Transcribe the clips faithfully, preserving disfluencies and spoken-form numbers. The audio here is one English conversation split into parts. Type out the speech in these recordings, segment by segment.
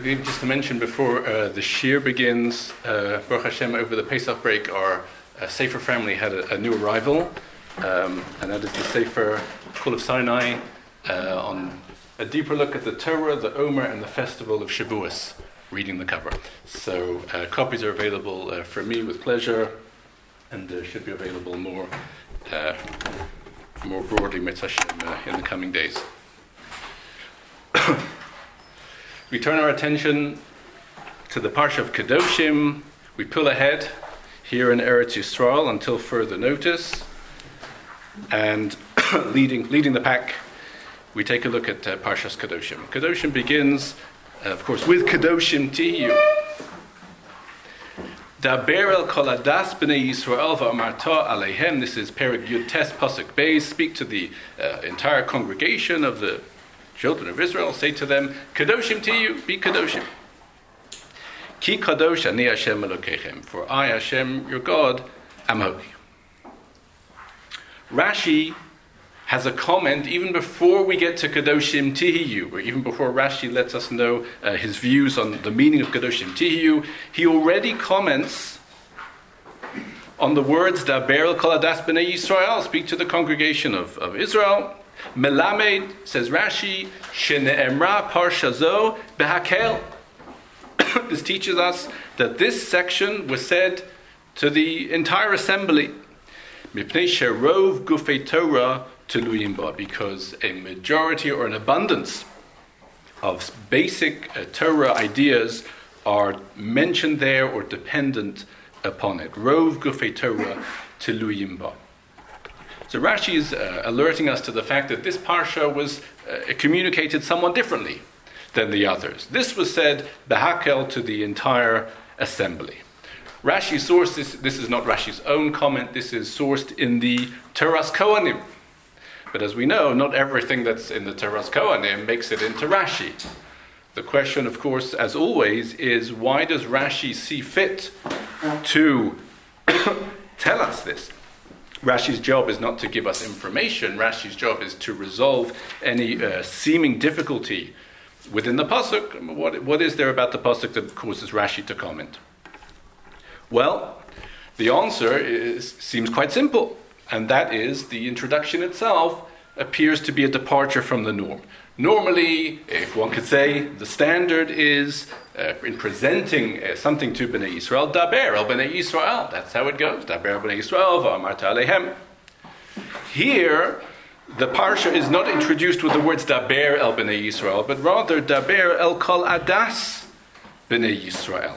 Maybe just to mention before uh, the Shir begins, uh, Baruch Hashem, over the Pesach break, our uh, Sefer family had a, a new arrival, um, and that is the Sefer Kol of Sinai, uh, on a deeper look at the Torah, the Omer, and the festival of Shavuos, reading the cover. So uh, copies are available uh, for me with pleasure, and uh, should be available more uh, more broadly, Mitzvah Hashem, uh, in the coming days. We turn our attention to the Parsha of Kedoshim. We pull ahead here in Eretz Yisrael until further notice. And leading leading the pack, we take a look at uh, Parshas Kedoshim. Kedoshim begins, uh, of course, with Kedoshim Tiyu. Daber el kol hadas b'nei Yisrael v'amarta aleihem. This is Perek Yud Tes Pasuk Beis. Speak to the uh, entire congregation of the children of Israel. Say to them, Kedoshim Tiyu, be Kedoshim. Ki kadosh ani Hashem Elokechem. For I, Hashem, your God, am holy. Rashi has a comment even before we get to Kedoshim Tihiyu, or even before Rashi lets us know uh, his views on the meaning of Kedoshim Tihiyu. He already comments on the words Daber el kol hadas b'nei Yisrael, speak to the congregation of, of Israel. Melamed, says Rashi, shene'emra parsha zo behakel. This teaches us that this section was said to the entire assembly. Mipnei sherov gufei Torah teluyim ba, because a majority or an abundance of basic uh, Torah ideas are mentioned there or dependent upon it. Rov gufei Torah teluyim ba. So Rashi is uh, alerting us to the fact that this parsha was uh, communicated somewhat differently than the others. This was said behakel to the entire assembly. Rashi source, this, this is not Rashi's own comment, this is sourced in the Toras Kohanim. But as we know, not everything that's in the Toras Kohanim makes it into Rashi. The question, of course, as always, is why does Rashi see fit to tell us this? Rashi's job is not to give us information. Rashi's job is to resolve any uh, seeming difficulty within the pasuk. What, what is there about the pasuk that causes Rashi to comment? Well, the answer is, seems quite simple, and that is the introduction itself appears to be a departure from the norm. Normally, if one could say, the standard is, uh, in presenting uh, something to Bnei Yisrael, Daber el Bnei Yisrael. That's how it goes. Daber el Bnei Yisrael v'amarta aleihem. Here, the parsha is not introduced with the words Daber el Bnei Yisrael, but rather Daber el kol hadas Bnei Yisrael.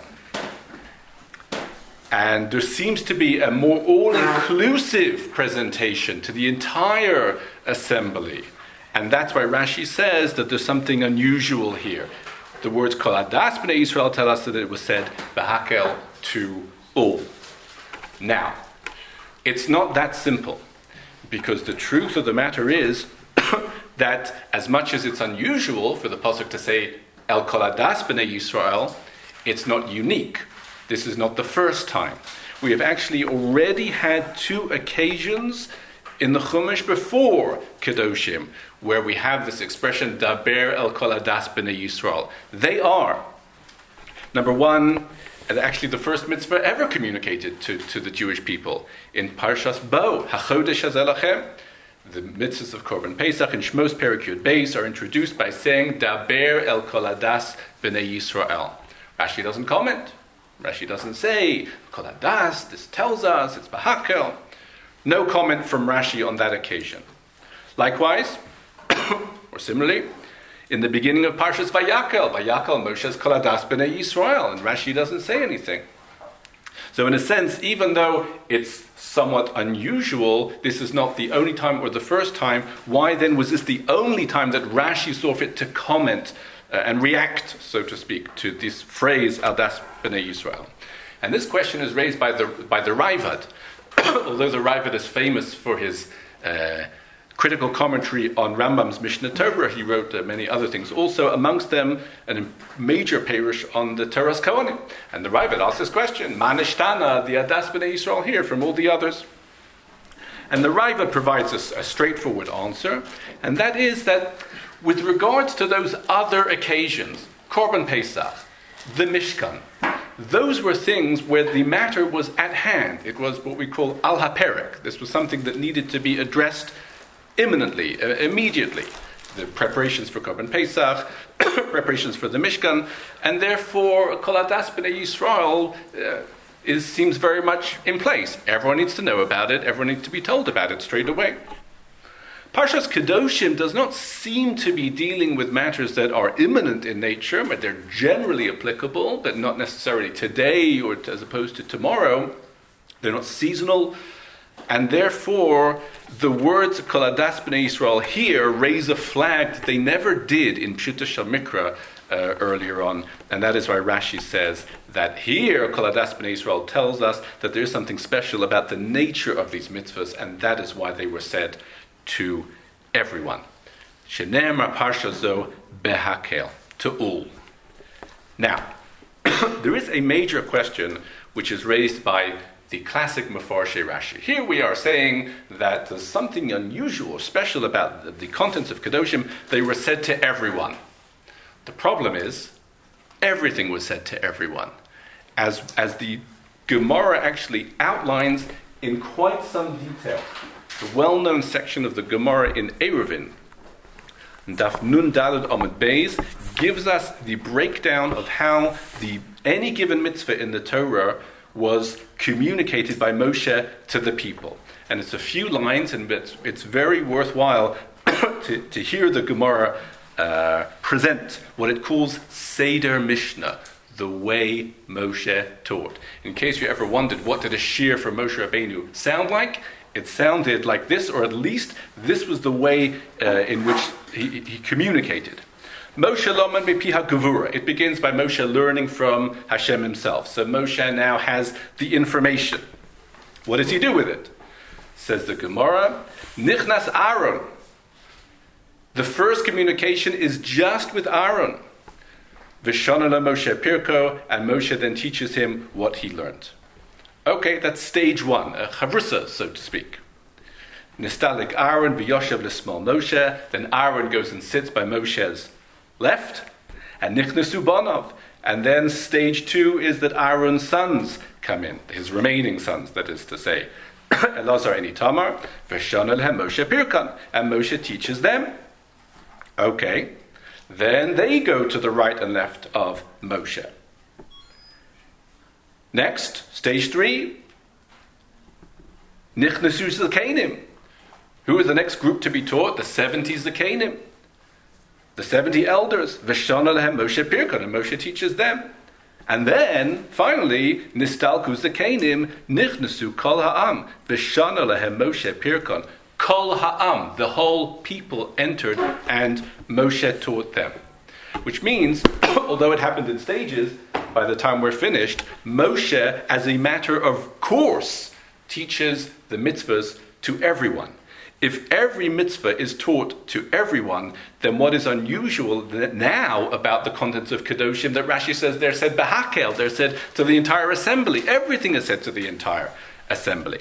And there seems to be a more all-inclusive presentation to the entire assembly. And that's why Rashi says that there's something unusual here. The words Kol Hadas B'nai Yisrael tell us that it was said Behakel to all. Now, it's not that simple, because the truth of the matter is that as much as it's unusual for the pasuk to say El Kol Hadas B'nai Yisrael, it's not unique. This is not the first time. We have actually already had two occasions in the Chumash before Kedoshim, where we have this expression, Daber el kol hadas b'nei Yisrael. They are, number one, and actually the first mitzvah ever communicated to, to the Jewish people. In Parshas Bo, HaChodesh Hazeh Lachem, the mitzvahs of Korban Pesach and Shmos Perek Yud Beis are introduced by saying, Daber el kol hadas b'nei Yisrael. Rashi doesn't comment. Rashi doesn't say, Kol hadas, this tells us, it's Behakel. No comment from Rashi on that occasion. Likewise, or similarly, in the beginning of Parshas Vayakel, Vayakel Moshe's Kol hadas b'nei Yisrael, and Rashi doesn't say anything. So in a sense, even though it's somewhat unusual, this is not the only time or the first time, why then was this the only time that Rashi saw fit to comment uh, and react, so to speak, to this phrase, Hadas b'nei Yisrael? And this question is raised by the by the Ravad. Although the Ravad is famous for his uh, critical commentary on Rambam's Mishnah Torah, he wrote uh, many other things. Also, amongst them, a major parish on the Toras Kohanim. And the Ravad asks this question, Ma nishtana, the Hadas b'nei Yisrael here from all the others? And the Ravad provides us a straightforward answer, and that is that with regards to those other occasions, Korban Pesach, the Mishkan. Those were things where the matter was at hand. It was what we call al haperek. This was something that needed to be addressed imminently, uh, immediately. The preparations for Korban Pesach, preparations for the Mishkan, and therefore Kol Hadas B'nai Yisrael uh, is seems very much in place. Everyone needs to know about it. Everyone needs to be told about it straight away. Parshas Kedoshim does not seem to be dealing with matters that are imminent in nature, but they're generally applicable, but not necessarily today or as opposed to tomorrow. They're not seasonal. And therefore, the words Kol Hadas B'nai Yisrael here raise a flag that they never did in Pshuta Shel Mikra uh, earlier on. And that is why Rashi says that here, Kol Hadas B'nai Yisrael tells us that there is something special about the nature of these mitzvahs, and that is why they were said to everyone. Shene'emar Parsha Zo Behakel, to all. Now, there is a major question which is raised by the classic Mefarshei Rashi. Here we are saying that there's something unusual or special about the, the contents of Kedoshim. They were said to everyone. The problem is, everything was said to everyone. As, as the Gemara actually outlines in quite some detail. The well-known section of the Gemara in Eruvin, Daf Nun Daled Amud Beis, gives us the breakdown of how the any given mitzvah in the Torah was communicated by Moshe to the people. And it's a few lines, and it's, it's very worthwhile to, to hear the Gemara uh, present what it calls Seder Mishnah, the way Moshe taught. In case you ever wondered what did a shir for Moshe Rabbeinu sound like, it sounded like this, or at least this was the way uh, in which he, he communicated. Moshe Loman Mipiha Gevura. It begins by Moshe learning from Hashem himself. So Moshe now has the information. What does he do with it? Says the Gemara, Nichnas Aaron. The first communication is just with Aaron. V'shonala Moshe Pirko, and Moshe then teaches him what he learned. Okay, that's stage one, a chavrusa, so to speak. Nistalik Aaron v'yoshev l'smal Moshe. Then Aaron goes and sits by Moshe's left, and nichnasu banav. And then stage two is that Aaron's sons come in, his remaining sons, that is to say, Elazar and Itamar, v'shana lehem Moshe Pirkan, and Moshe teaches them. Okay, then they go to the right and left of Moshe. Next, stage three, Nichnasu Zakanim. Who is the next group to be taught? The seventy Zakanim. The seventy elders. V'shana lehem Moshe Pirkan, and Moshe teaches them. And then, finally, Nistalku Zakanim, Nichnasu Kol Ha'am, V'shana lehem Moshe Pirkan. Kol Ha'am, the whole people entered, and Moshe taught them. Which means, although it happened in stages, by the time we're finished, Moshe, as a matter of course, teaches the mitzvahs to everyone. If every mitzvah is taught to everyone, then what is unusual now about the contents of Kedoshim that Rashi says they're said behakel, they're said to the entire assembly. Everything is said to the entire assembly.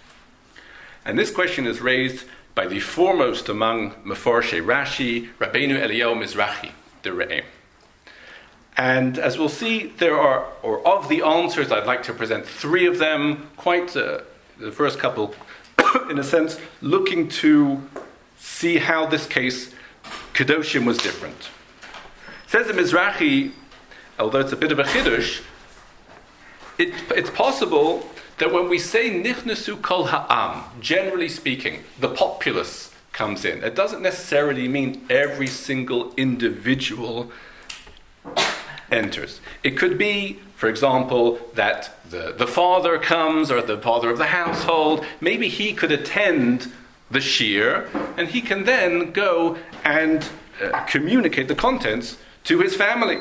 And this question is raised by the foremost among Mefarshei Rashi, Rabbeinu Eliyahu Mizrahi, the Re'eh. And as we'll see, there are, or of the answers, I'd like to present three of them, quite uh, the first couple, in a sense, looking to see how this case, Kedoshim, was different. It says in Mizrahi, although it's a bit of a chiddush, it, it's possible that when we say Nichnasu Kol Ha'am, generally speaking, the populace comes in. It doesn't necessarily mean every single individual enters. It could be, for example, that the, the father comes, or the father of the household. Maybe he could attend the shir, and he can then go and uh, communicate the contents to his family.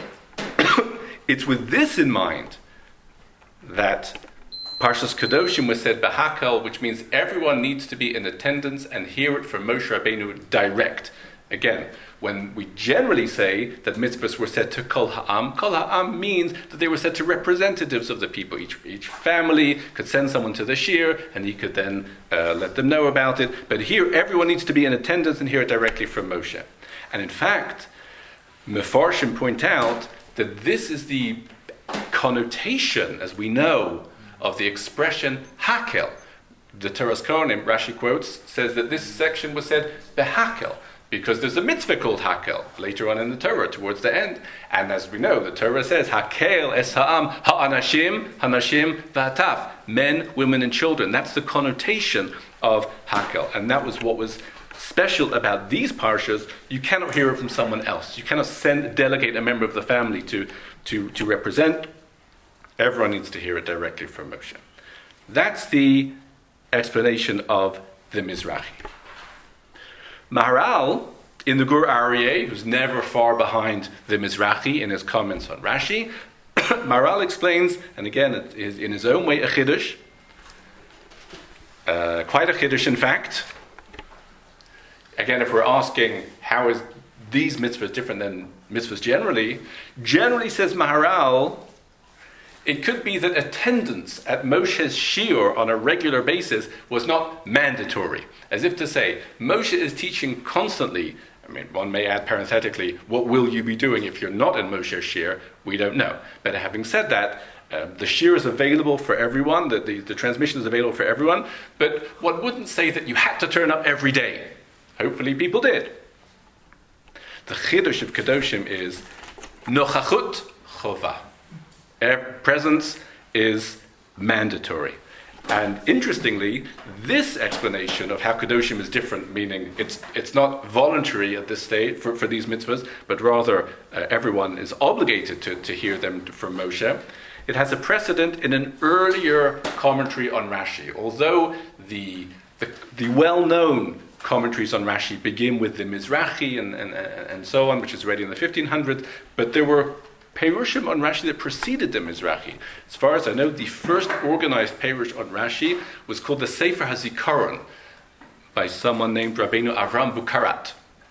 It's with this in mind that Parshas Kedoshim was said Bahakal, which means everyone needs to be in attendance and hear it from Moshe Rabbeinu direct. Again, when we generally say that mitzvahs were said to Kol Ha'am, Kol Ha'am means that they were said to representatives of the people. Each, each family could send someone to the shir, and he could then uh, let them know about it. But here, everyone needs to be in attendance and hear it directly from Moshe. And in fact, Mefarshim point out that this is the connotation, as we know, of the expression hakel. The Toras Kohanim, Rashi quotes, says that this section was said behakel, because there's a mitzvah called hakel later on in the Torah, towards the end. And as we know, the Torah says, hakel es ha'am ha'anashim, hanashim v'hataf, men, women, and children. That's the connotation of hakel. And that was what was special about these parshas. You cannot hear it from someone else. You cannot send, delegate a member of the family to, to, to represent. Everyone needs to hear it directly from Moshe. That's the explanation of the Mizrachi. Maharal, in the Gur Aryeh, who's never far behind the Mizrachi in his comments on Rashi, Maharal explains, and again, it is in his own way a chiddush, uh, quite a chiddush in fact. Again, if we're asking how is these mitzvahs different than mitzvahs generally, generally, says Maharal, it could be that attendance at Moshe's shiur on a regular basis was not mandatory. As if to say, Moshe is teaching constantly. I mean, one may add parenthetically, what will you be doing if you're not in Moshe's shiur? We don't know. But having said that, uh, the shiur is available for everyone, the, the, the transmission is available for everyone, but one wouldn't say that you had to turn up every day. Hopefully people did. The chiddush of Kedoshim is nochachut chova. Presence is mandatory. And interestingly, this explanation of how Kedoshim is different, meaning it's it's not voluntary at this stage for, for these mitzvahs, but rather uh, everyone is obligated to, to hear them from Moshe, it has a precedent in an earlier commentary on Rashi. Although the the, the well-known commentaries on Rashi begin with the Mizrachi and, and, and so on, which is already in the fifteen hundreds, but there were Perushim on Rashi that preceded the Mizrachi. As far as I know, the first organized Perush on Rashi was called the Sefer HaZikaron by someone named Rabbeinu Avram Bukarat.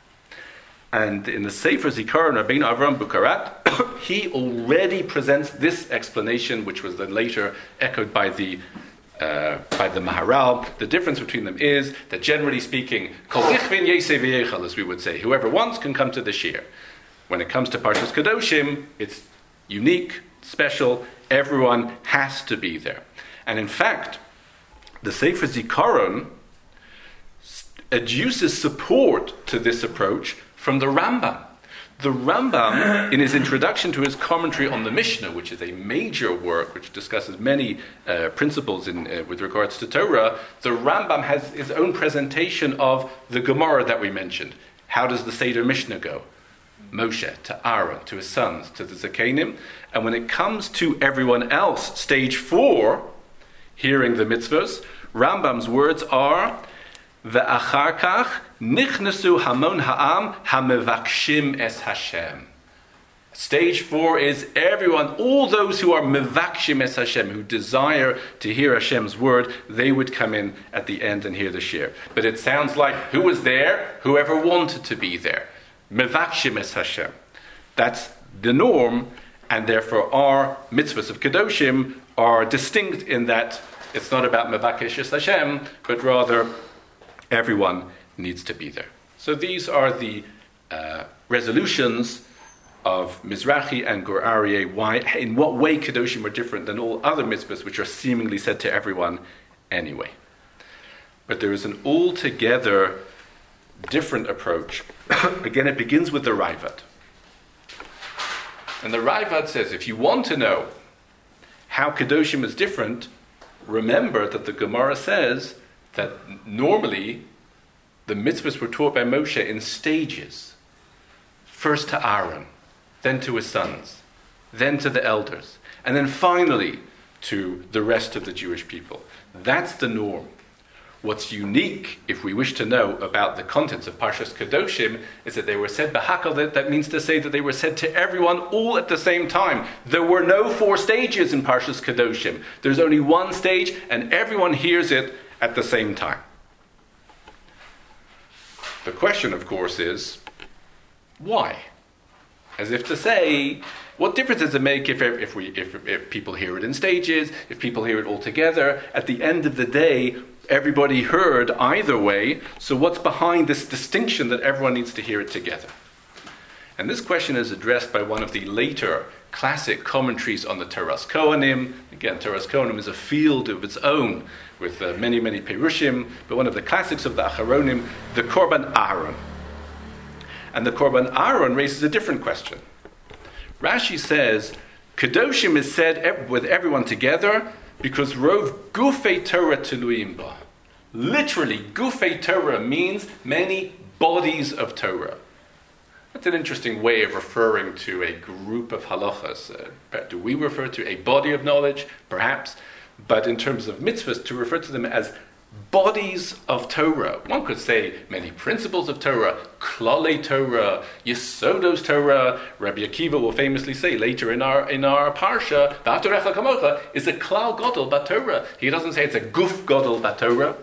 And in the Sefer HaZikaron, Rabbeinu Avram Bukarat, he already presents this explanation, which was then later echoed by the uh, by the Maharal. The difference between them is that generally speaking, Kol Ichvin Yeseh V'Yechal, as we would say, whoever wants can come to the shiur. When it comes to Parshas Kedoshim, it's unique, special, everyone has to be there. And in fact, the Sefer Zikaron adduces support to this approach from the Rambam. The Rambam, in his introduction to his commentary on the Mishnah, which is a major work which discusses many uh, principles in, uh, with regards to Torah, the Rambam has his own presentation of the Gemara that we mentioned. How does the Seder Mishnah go? Moshe, to Aaron, to his sons, to the Zakenim. And when it comes to everyone else, stage four, hearing the mitzvahs, Rambam's words are, Ve'achar kach nichnesu hamon ha'am hamevakshim es Hashem. Stage four is everyone, all those who are mevakshim es Hashem, who desire to hear Hashem's word, they would come in at the end and hear the shiur. But it sounds like, who was there? Whoever wanted to be there. Mevakshim es Hashem. That's the norm, and therefore our mitzvahs of Kedoshim are distinct in that it's not about Mevakesh es Hashem, but rather everyone needs to be there. So these are the uh, resolutions of Mizrachi and Gur Aryeh, why, in what way Kedoshim are different than all other mitzvahs which are seemingly said to everyone anyway. But there is an altogether different approach. Again, it begins with the Ravad. And the Ravad says, if you want to know how Kedoshim is different, remember that the Gemara says that normally the mitzvahs were taught by Moshe in stages. First to Aaron, then to his sons, then to the elders, and then finally to the rest of the Jewish people. That's the norm. What's unique, if we wish to know about the contents of Parshas Kedoshim, is that they were said b'hakal. That, that means to say that they were said to everyone all at the same time. There were no four stages in Parshas Kedoshim. There's only one stage, and everyone hears it at the same time. The question, of course, is why? As if to say, what difference does it make if if we if, if people hear it in stages, if people hear it all together? At the end of the day, everybody heard either way, so what's behind this distinction that everyone needs to hear it together? And this question is addressed by one of the later classic commentaries on the Toras Kohanim. Again, Toras Kohanim is a field of its own with uh, many, many Perushim, but one of the classics of the Acharonim, the Korban Aaron. And the Korban Aaron raises a different question. Rashi says, Kedoshim is said with everyone together because Rov Gufei Torah Teluim Ba. Literally, Gufei Torah means many bodies of Torah. That's an interesting way of referring to a group of halachas. Uh, do we refer to a body of knowledge? Perhaps. But in terms of mitzvahs, to refer to them as bodies of Torah. One could say many principles of Torah, Klale Torah, Yesodos Torah. Rabbi Akiva will famously say later in our in our parsha, V'atorecha kamocha is a klal gadol b'Torah. He doesn't say it's a guf gadol b'Torah.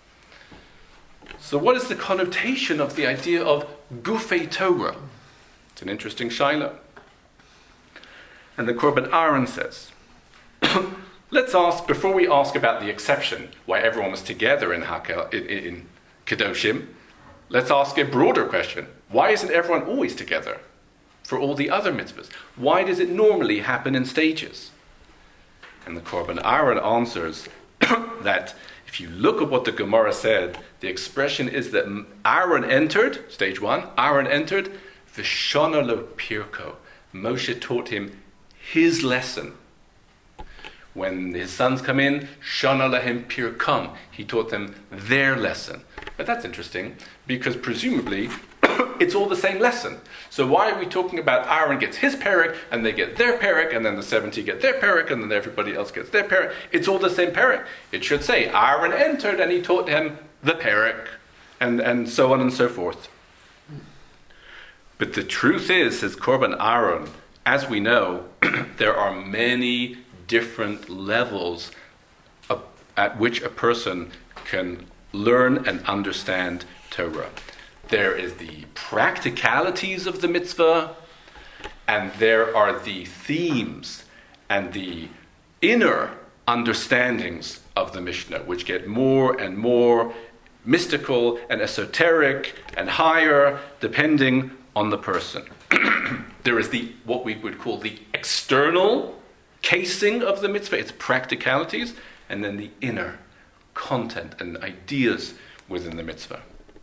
So what is the connotation of the idea of gufei Torah? It's an interesting shaila. And the Korban Aaron says, let's ask, before we ask about the exception, why everyone was together in, Hakel, in, in Kedoshim, let's ask a broader question. Why isn't everyone always together for all the other mitzvahs? Why does it normally happen in stages? And the Korban Aaron answers that if you look at what the Gemara said, the expression is that Aaron entered, stage one, Aaron entered, V'shana lo pirko. Moshe taught him his lesson. When his sons come in, Shana lahem pirkam. He taught them their lesson. But that's interesting, because presumably it's all the same lesson. So why are we talking about Aaron gets his perek, and they get their perek, and then the seventy get their perek, and then everybody else gets their perek? It's all the same perek. It should say Aaron entered, and he taught him the perek, and, and so on and so forth. But the truth is, says Korban Aaron, as we know, there are many different levels of, at which a person can learn and understand Torah. There is the practicalities of the mitzvah, and there are the themes and the inner understandings of the Mishnah, which get more and more mystical and esoteric and higher, depending on the person. There is the what we would call the external casing of the mitzvah, its practicalities, and then the inner content and ideas within the mitzvah.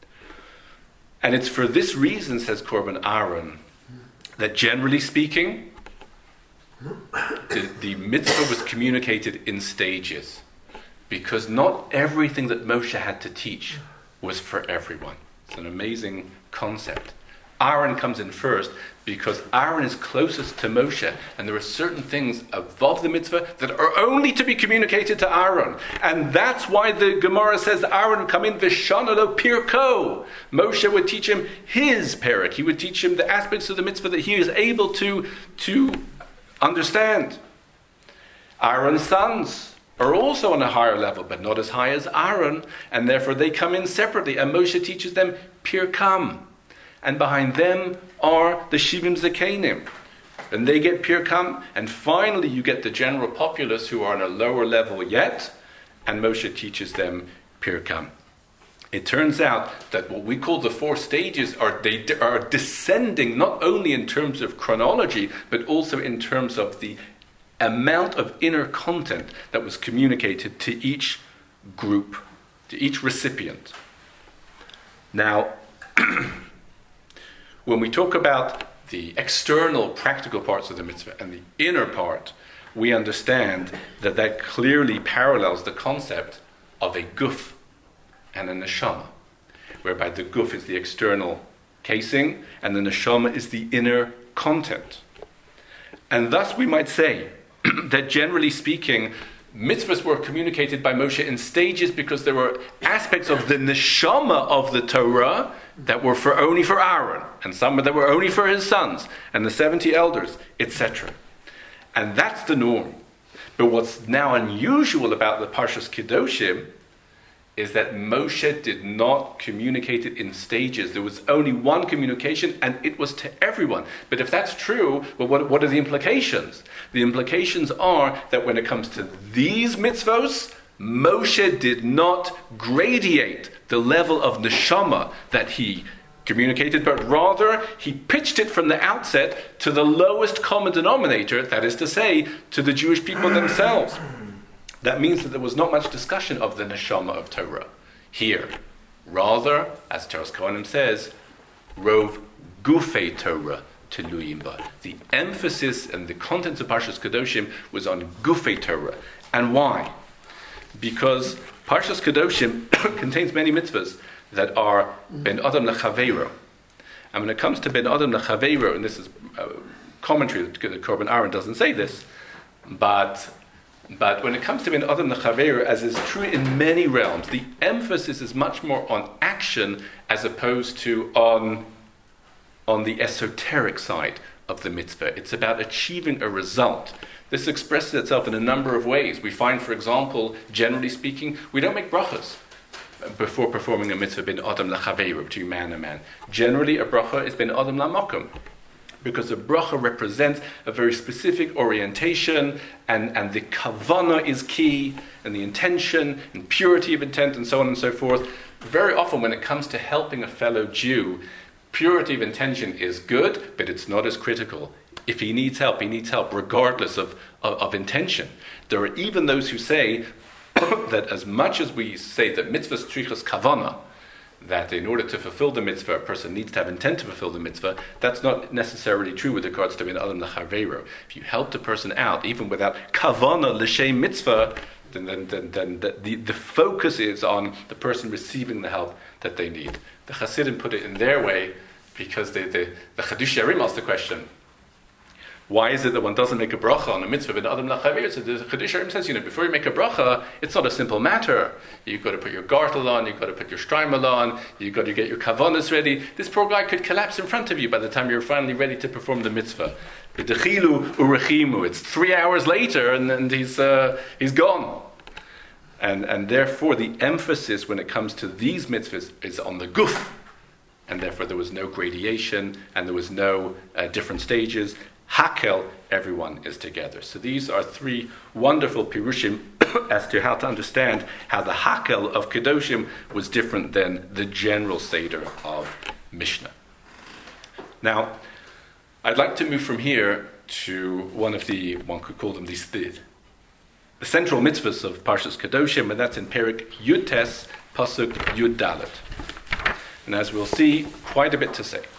And it's for this reason, says Korban Aaron, that generally speaking, the, the mitzvah was communicated in stages, because not everything that Moshe had to teach was for everyone. It's an amazing concept. Aaron comes in first because Aaron is closest to Moshe, and there are certain things above the mitzvah that are only to be communicated to Aaron. And that's why the Gemara says Aaron would come in v'shana lo pirko. Moshe would teach him his perek. He would teach him the aspects of the mitzvah that he is able to, to understand. Aaron's sons are also on a higher level, but not as high as Aaron, and therefore they come in separately, and Moshe teaches them pirkam. And behind them are the Shivim Zakenim. And they get Pirkam. And finally you get the general populace who are on a lower level yet. And Moshe teaches them Pirkam. It turns out that what we call the four stages are they are descending not only in terms of chronology, but also in terms of the amount of inner content that was communicated to each group, to each recipient. Now, when we talk about the external practical parts of the mitzvah and the inner part, we understand that that clearly parallels the concept of a guf and a neshama, whereby the guf is the external casing and the neshama is the inner content. And thus we might say that generally speaking, mitzvahs were communicated by Moshe in stages because there were aspects of the neshama of the Torah that were for only for Aaron, and some that were only for his sons, and the seventy elders, et cetera. And that's the norm. But what's now unusual about the Parshas Kedoshim is that Moshe did not communicate it in stages. There was only one communication, and it was to everyone. But if that's true, well, what, what are the implications? The implications are that when it comes to these mitzvos, Moshe did not gradiate the level of neshama that he communicated, but rather he pitched it from the outset to the lowest common denominator, that is to say, to the Jewish people themselves. That means that there was not much discussion of the neshama of Torah here. Rather, as Toras Kohanim says, Rov Gufei Torah Teluyim Ba. The emphasis and the contents of Parshas Kedoshim was on Gufei Torah. And why? Because Parshas Kedoshim contains many mitzvahs that are Ben Adam Lechaveiro. And when it comes to Ben Adam Lechaveiro, and this is a commentary that Korban Aaron doesn't say this, but but when it comes to Ben Adam Lechaveiro, as is true in many realms, the emphasis is much more on action as opposed to on, on the esoteric side of the mitzvah. It's about achieving a result. This expresses itself in a number of ways. We find, for example, generally speaking, we don't make brachas before performing a mitzvah bin adam lachaveru, to man and man. Generally, a bracha is bin adam lamakom, because a bracha represents a very specific orientation, and, and the kavanah is key, and the intention, and purity of intent, and so on and so forth. Very often when it comes to helping a fellow Jew, purity of intention is good, but it's not as critical. If he needs help, he needs help regardless of, of, of intention. There are even those who say that as much as we say that mitzvahs trichas kavana, that in order to fulfill the mitzvah, a person needs to have intent to fulfill the mitzvah, that's not necessarily true with regards to bin adam l'chaveiro. If you help the person out, even without kavana l'shem mitzvah, then, then, then, then the, the, the focus is on the person receiving the help that they need. The Hasidim put it in their way, because they, they, the Chadush Yarim asked the question, why is it that one doesn't make a bracha on a mitzvah bin adam l'chaveiro? So the Chadush Yarim says, you know, before you make a bracha, it's not a simple matter. You've got to put your gartel on, you've got to put your strimal on, you've got to get your kavanas ready. This poor guy could collapse in front of you by the time you're finally ready to perform the mitzvah. B'dechilu urechimu. It's three hours later, and, and he's uh, he's gone. And and therefore, the emphasis when it comes to these mitzvahs is on the guf, and therefore there was no gradation and there was no uh, different stages. Hakel, everyone is together. So these are three wonderful pirushim as to how to understand how the Hakel of Kedoshim was different than the general Seder of Mishnah. Now, I'd like to move from here to one of the, one could call them these, the, the central mitzvahs of Parshas Kedoshim, and that's in Perik Yud Tes, Pasuk Yud Dalet. And as we'll see, quite a bit to say.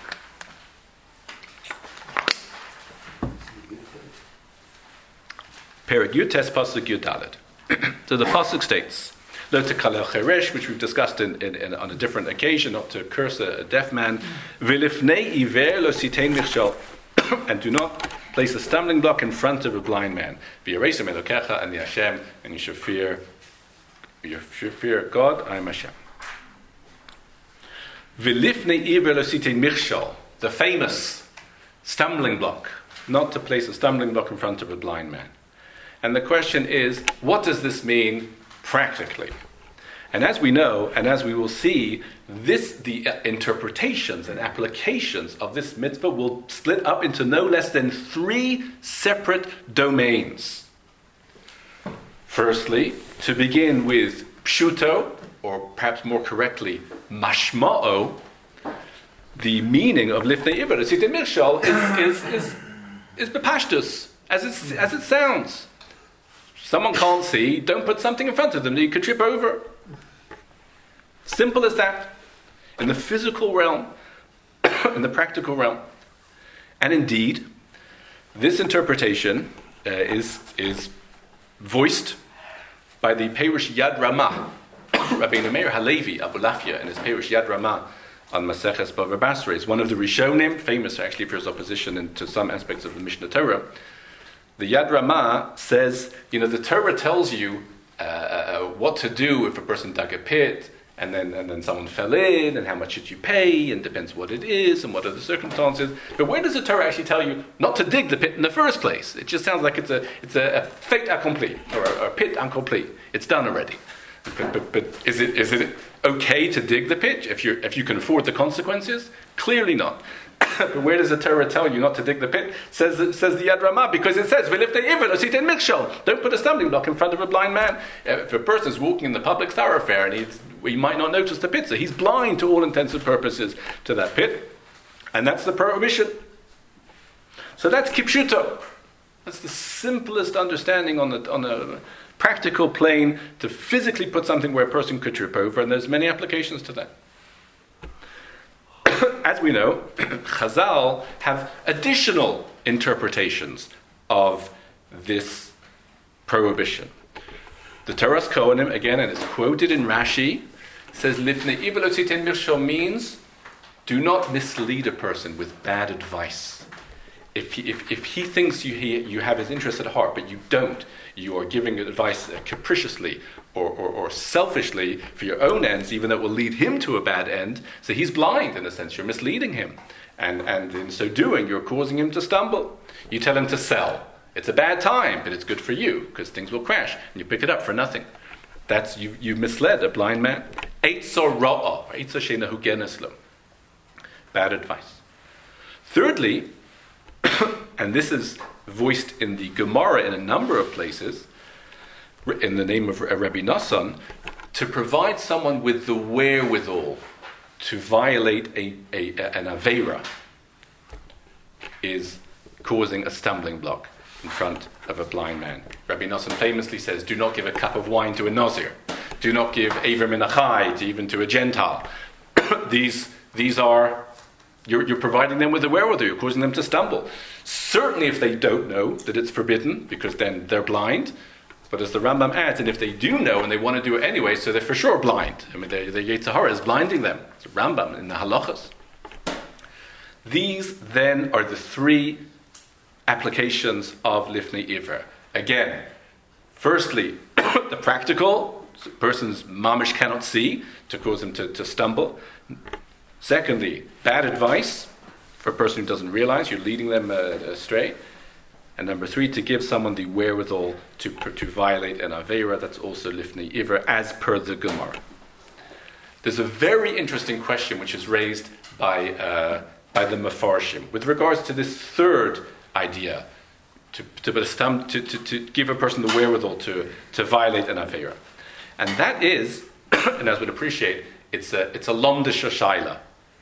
Perik Yud Tes Pasuk Yud Dalet. So the pasuk states, "Lo tekalel cheresh," which we've discussed in, in, in, on a different occasion, not to curse a, a deaf man. "V'lifnei iver lo sitein michshol," and do not place a stumbling block in front of a blind man. "V'yareisem elokecha," and the Hashem, and you should fear, you should fear God. I am Hashem. "V'lifnei iver lo sitein michshol," the famous stumbling block, not to place a stumbling block in front of a blind man. And the question is, what does this mean practically? And as we know, and as we will see, this the interpretations and applications of this mitzvah will split up into no less than three separate domains. Firstly, to begin with pshuto, or perhaps more correctly, mashma'o, the meaning of lifnei iver l'sitein michshol is is is is bepashtus, as it as it sounds. Someone can't see, don't put something in front of them that you could trip over. Simple as that. In the physical realm, in the practical realm. And indeed, this interpretation uh, is, is voiced by the Perush Yad Ramah, Rabbeinu Meir Halevi Abulafia, in his Perush Yad Ramah on Maseches Bava Basra. It's one of the Rishonim, famous actually for his opposition in, to some aspects of the Mishnah Torah. The Yad Ramah says, you know, the Torah tells you uh, uh, what to do if a person dug a pit, and then and then someone fell in, and how much should you pay, and depends what it is, and what are the circumstances. But where does the Torah actually tell you not to dig the pit in the first place? It just sounds like it's a it's a, a fait accompli, or a, a pit accompli. It's done already. But, but, but is it is it okay to dig the pit if you if you can afford the consequences? Clearly not. But where does the Torah tell you not to dig the pit? Says says the Yad Ramah, because it says, "V'lifnei iver lo sitin mikshol." Don't put a stumbling block in front of a blind man. If a person is walking in the public thoroughfare and he's, he might not notice the pit, so he's blind to all intents and purposes to that pit, and that's the prohibition. So that's kipshuto. That's the simplest understanding on the on a practical plane to physically put something where a person could trip over, and there's many applications to that. As we know, Chazal have additional interpretations of this prohibition. The Toras Kohanim, again, and it's quoted in Rashi, says, Lifnei iver lo titen mikshol means, do not mislead a person with bad advice. If he, if, if he thinks you, he, you have his interest at heart, but you don't, you are giving advice capriciously or, or, or selfishly for your own ends, even though it will lead him to a bad end. So he's blind, in a sense. You're misleading him. And, and in so doing, you're causing him to stumble. You tell him to sell. It's a bad time, but it's good for you, because things will crash. And you pick it up for nothing. That's you, You've misled a blind man. Eitzah ra'ah, eitzah she'enahu genes lo. Bad advice. Thirdly, and this is voiced in the Gemara in a number of places, in the name of Rabbi Nassan, to provide someone with the wherewithal to violate a, a, an Aveira is causing a stumbling block in front of a blind man. Rabbi Nassan famously says, do not give a cup of wine to a Nazir. Do not give Aver Minachai even to a Gentile. these, these are... You're, you're providing them with the wherewithal. You're causing them to stumble. Certainly if they don't know that it's forbidden, because then they're blind. But as the Rambam adds, and if they do know and they want to do it anyway, so they're for sure blind. I mean, their Yetzer Hara is blinding them. It's Rambam in the Halachas. These then are the three applications of Lifnei Iver. Again, firstly, the practical, the person's mamish cannot see, to cause him to, to stumble. Secondly, bad advice for a person who doesn't realize you're leading them uh, astray. And number three, to give someone the wherewithal to to violate an Aveira. That's also Lifnei Iver, as per the Gemara. There's a very interesting question which is raised by uh, by the Mefarshim with regards to this third idea, to to, to, to, to give a person the wherewithal to, to violate an Aveira. And that is, and as we'd appreciate, it's a, it's a Lomda Shashayla.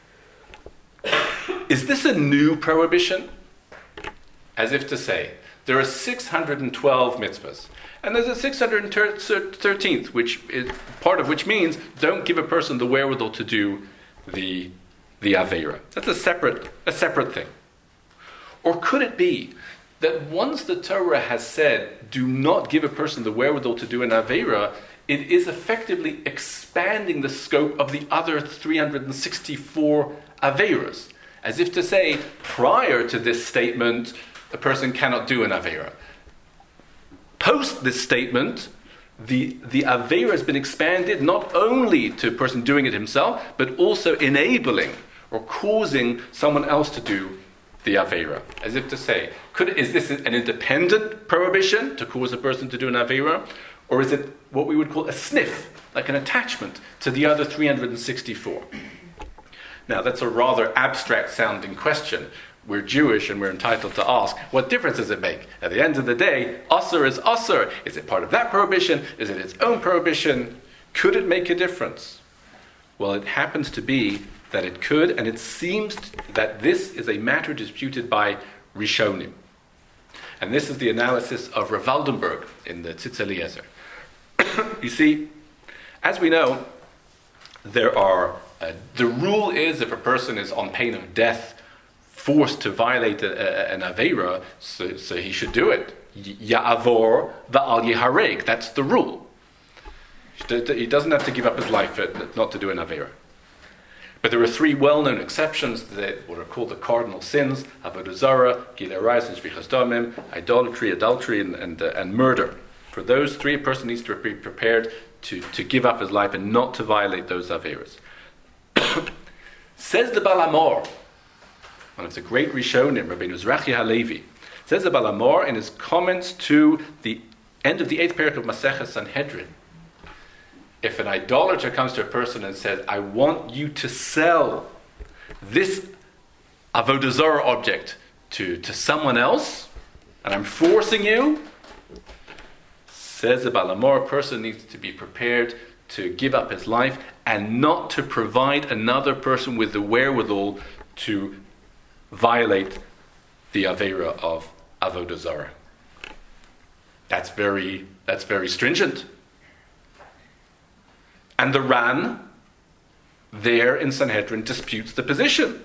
Is this a new prohibition? As if to say, there are six hundred twelve mitzvahs, and there's a six hundred thirteenth, which is part of which means don't give a person the wherewithal to do the the Aveira. That's a separate a separate thing. Or could it be that once the Torah has said, do not give a person the wherewithal to do an Aveira, it is effectively expanding the scope of the other three hundred sixty-four Aveiras. As if to say, prior to this statement, a person cannot do an Aveira. Post this statement, the, the Aveira has been expanded not only to a person doing it himself, but also enabling or causing someone else to do the Aveira. As if to say, could, is this an independent prohibition to cause a person to do an Aveira? Or is it what we would call a sniff, like an attachment to the other three hundred sixty-four? Now, that's a rather abstract-sounding question. We're Jewish and we're entitled to ask, what difference does it make? At the end of the day, Asur is Asur. Is it part of that prohibition? Is it its own prohibition? Could it make a difference? Well, it happens to be that it could, and it seems that this is a matter disputed by Rishonim. And this is the analysis of Rav Waldenberg in the Tzitz Eliezer. You see, as we know, there are uh, the rule is if a person is on pain of death forced to violate a, a, an Aveira, so, so he should do it. Ya'avor va'al yihareg. That's the rule. He doesn't have to give up his life not to do an Aveira. But there are three well-known exceptions that what are called the cardinal sins: avodah zarah, gilui arayos, and shvichas damim, idolatry, adultery, and and, uh, and murder. For those three, a person needs to be prepared to, to give up his life and not to violate those Aveiras. Says the Baal HaMaor, one of the great Rishonim, Rabbeinu Zrachi Halevi, says the Baal HaMaor in his comments to the end of the eighth parak of Maseches Sanhedrin, if an idolater comes to a person and says, I want you to sell this avodah zarah object to, to someone else, and I'm forcing you, says the Baal HaMaor, a person needs to be prepared to give up his life and not to provide another person with the wherewithal to violate the Aveira of avodah zarah. That's very, that's very stringent. And the Ran, there in Sanhedrin, disputes the position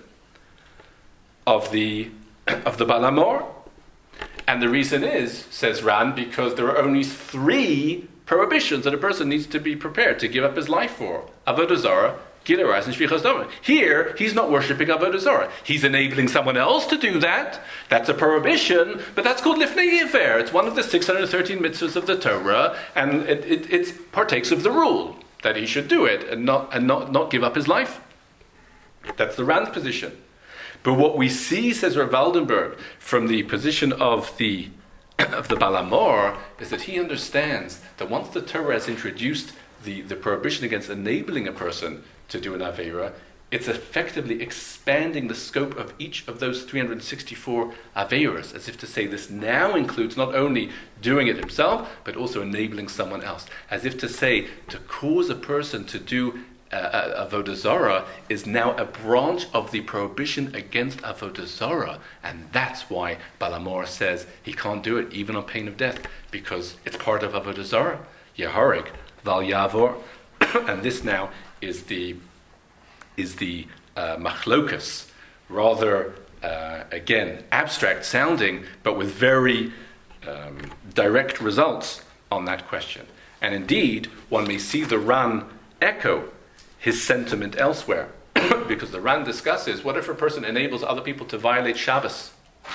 of the of the Baal HaMaor. And the reason is, says Ran, because there are only three prohibitions that a person needs to be prepared to give up his life for: avodah zarah, Gilui Arayos, and Shvichas Damim. Here, he's not worshipping avodah zarah. He's enabling someone else to do that. That's a prohibition, but that's called Lifnei Iver. It's one of the six hundred thirteen mitzvahs of the Torah, and it, it, it partakes of the rule that he should do it and not and not, not give up his life. That's the Ran's position. But what we see, says Rav Waldenberg, from the position of the of the Baal HaMaor, is that he understands that once the Torah has introduced the, the prohibition against enabling a person to do an Aveira, it's effectively expanding the scope of each of those three hundred sixty-four Aveiras, as if to say this now includes not only doing it himself, but also enabling someone else. As if to say, to cause a person to do uh, avodah zarah is now a branch of the prohibition against avodah zarah, and that's why Baal HaMaor says he can't do it, even on pain of death, because it's part of avodah zarah. Yeharig, Val Yavor, and this now is the is the uh, machlokas, rather, uh, again, abstract sounding, but with very um, direct results on that question. And indeed, one may see the Ran echo his sentiment elsewhere, because the Ran discusses, what if a person enables other people to violate Shabbos?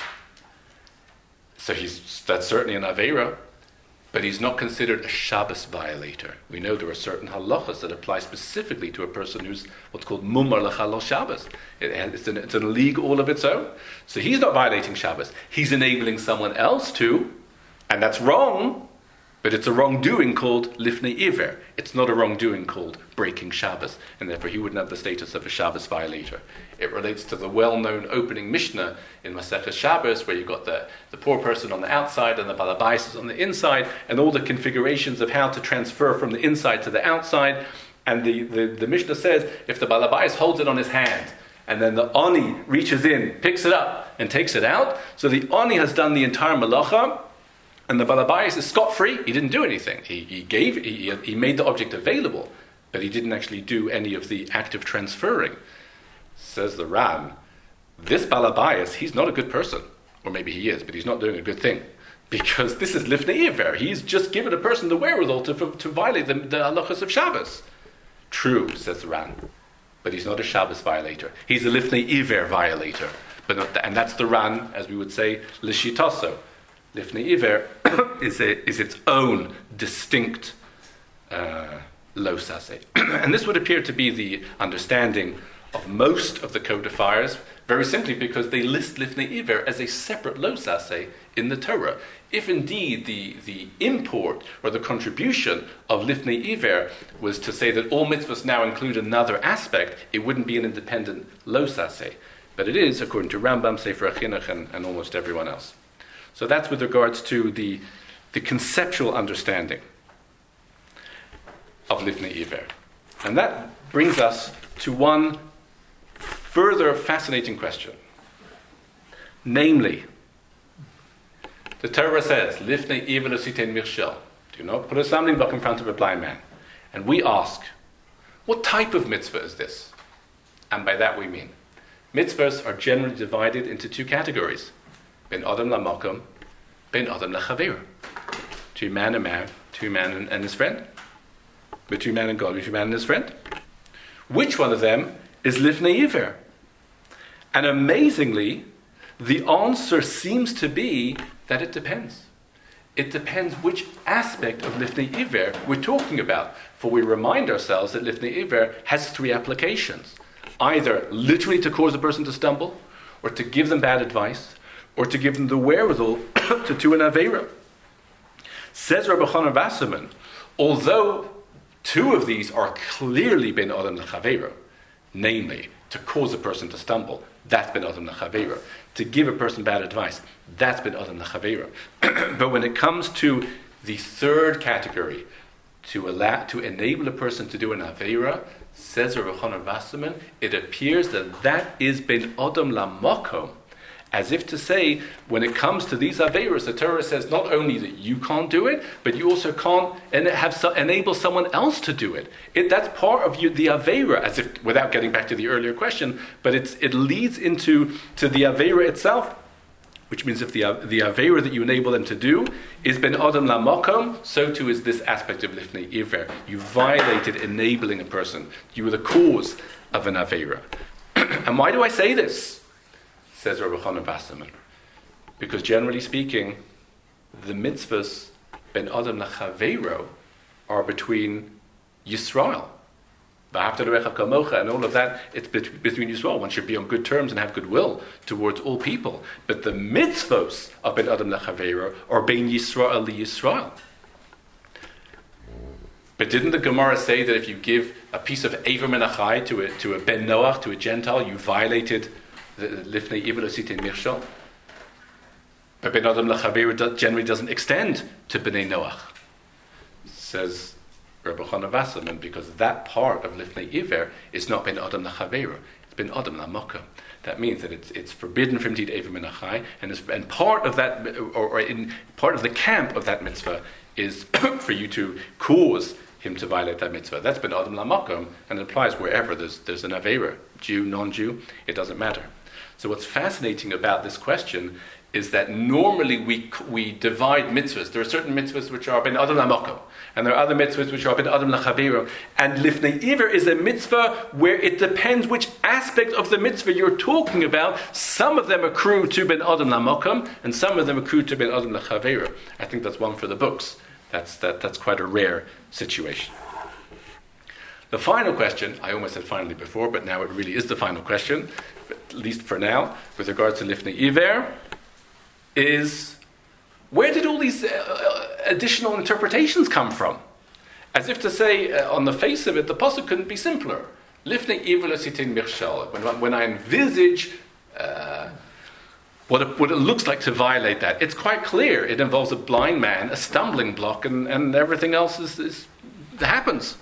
So he's that's certainly an Aveira, but he's not considered a Shabbos violator. We know there are certain halachas that apply specifically to a person who's what's called mumar l'chalal Shabbos. It, it's, an, it's a league all of its own. So he's not violating Shabbos. He's enabling someone else to, and that's wrong, but it's a wrongdoing called lifnei iver. It's not a wrongdoing called breaking Shabbos, and therefore he wouldn't have the status of a Shabbos violator. It relates to the well-known opening Mishnah in Maseches Shabbos, where you've got the, the poor person on the outside and the Baal HaBais is on the inside, and all the configurations of how to transfer from the inside to the outside. And the, the, the Mishnah says, if the Baal HaBais holds it on his hand, and then the Ani reaches in, picks it up, and takes it out, so the Ani has done the entire malacha, and the Baal HaBais is scot-free. He didn't do anything. He, he gave, he, he made the object available, but he didn't actually do any of the active transferring. Says the Ran, this Baal HaBais, he's not a good person. Or maybe he is, but he's not doing a good thing. Because this is Lifnei Iver. He's just given a person the wherewithal to, to violate the, the halachas of Shabbos. True, says the Ran, but he's not a Shabbos violator. He's a Lifnei Iver violator. But not the, and that's the Ran, as we would say, Lishitaso. Lifnei Iver is, a, is its own distinct uh, lo saseh. And this would appear to be the understanding of most of the codifiers, very simply because they list Lifnei Iver as a separate lo saseh in the Torah. If indeed the, the import or the contribution of Lifnei Iver was to say that all mitzvahs now include another aspect, it wouldn't be an independent lo saseh. But it is, according to Rambam, Sefer HaChinuch, and, and almost everyone else. So that's with regards to the, the conceptual understanding of Lifnei Iver. And that brings us to one further fascinating question. Namely, the Torah says, Lifnei Iver lo sitein michshel. Do not put a stumbling block in front of a blind man. And we ask, what type of mitzvah is this? And by that we mean, mitzvahs are generally divided into two categories. Ben Adam lamakom, Ben Adam lachaver. Two man and man, two man and, and his friend. But two man and God, two man and his friend. Which one of them is Lifnei Iver? And amazingly, the answer seems to be that it depends. It depends which aspect of Lifnei Iver we're talking about. For we remind ourselves that Lifnei Iver has three applications. Either literally to cause a person to stumble, or to give them bad advice, or to give them the wherewithal to do an Aveira. Says Rabbi Chanan Wasserman, although two of these are clearly Ben Adam L'Chaveira, namely, to cause a person to stumble, that's ben adam l'chaveira. To give a person bad advice, that's ben adam l'chaveira. But when it comes to the third category, to allow, to enable a person to do an aveira, says Rav Chanan Wasserman, it appears that that is ben adam lamakom. As if to say, when it comes to these aveiros, the Torah says not only that you can't do it, but you also can't and have so, enable someone else to do it. it that's part of you, the aveira, as if without getting back to the earlier question, but it's, it leads into to the aveira itself, which means if the the aveira that you enable them to do is ben adam lamakom, so too is this aspect of lifnei iver. You violated enabling a person. You were the cause of an aveira. And why do I say this? Says Rabbi Chanan Wasserman, because generally speaking, the mitzvahs ben adam lachaveiro are between Yisrael, v'ahavta l'recha kamocha, and all of that. It's between Yisrael. One should be on good terms and have goodwill towards all people. But the mitzvahs of ben adam lachaveiro are ben Yisrael li Yisrael. But didn't the Gemara say that if you give a piece of Eiver Menachai to a to a ben Noach, to a Gentile, you violated the lifnei iver lo sitin mirshal? But ben adam lachaveira generally doesn't extend to bnei Noach, says Rabbi Chanan Wasserman, because that part of lifnei iver is not ben adam lachaveira, it's ben adam lamoka. That means that it's it's forbidden for him to eat Eiver Menachai, and it's, and part of that, or, or in part of the camp of that mitzvah is for you to cause him to violate that mitzvah. That's ben adam lamoka, and it applies wherever there's there's an aveira, Jew, non-Jew, it doesn't matter. So what's fascinating about this question is that normally we we divide mitzvahs. There are certain mitzvahs which are ben adam lamokom, and there are other mitzvahs which are ben adam lachaveiro. And lifnei iver is a mitzvah where it depends which aspect of the mitzvah you're talking about. Some of them accrue to ben adam lamokom, and some of them accrue to ben adam lachaveiro. I think that's one for the books. That's that that's quite a rare situation. The final question, I almost said finally before, but now it really is the final question, at least for now, with regards to lifnei iver, is where did all these uh, additional interpretations come from? As if to say, uh, on the face of it, the pasuk couldn't be simpler. Lifnei iver lo sitin mirshal. When, when I envisage uh, what, it, what it looks like to violate that, it's quite clear. It involves a blind man, a stumbling block, and, and everything else is, is happens.